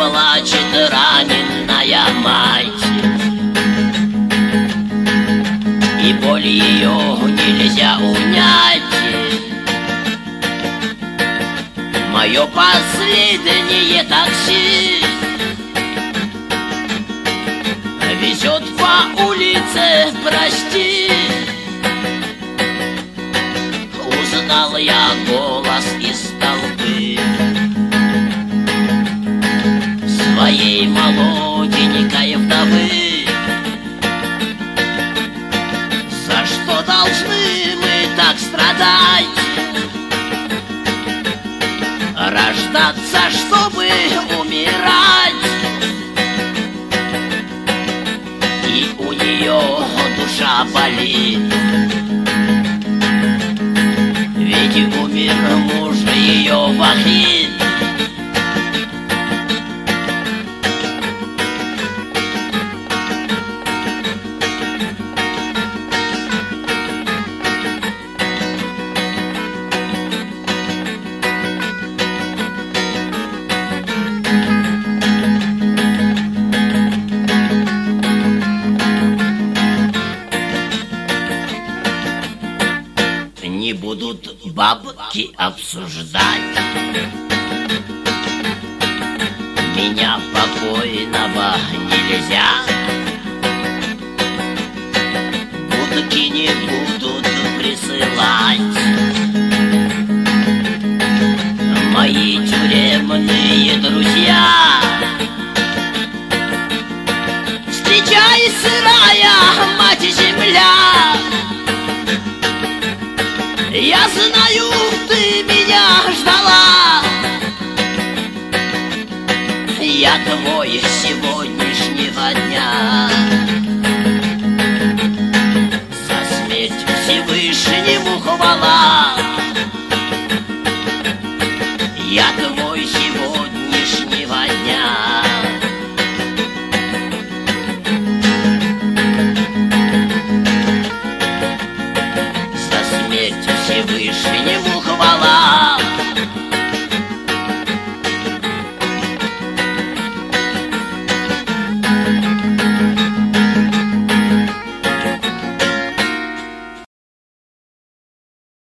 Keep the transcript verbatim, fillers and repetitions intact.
плачет раненая мать, и боль ее нельзя унять. Мое последнее такси везет по улице, прости. Узнал я голос из толпы своей молоденькой вдовы. За что должны мы так страдать? Рождаться, чтобы умирать. И у нее душа болит, ведь умер муж ее Вахид. Не будут бабки обсуждать меня покойного нельзя. Будки не будут присылать мои тюремные друзья. Встречай, сырая мать-земля, я знаю, ты меня ждала. Я твой сегодняшнего дня. За смерть Всевышнему хвала. Я твой сегодняшнего дня.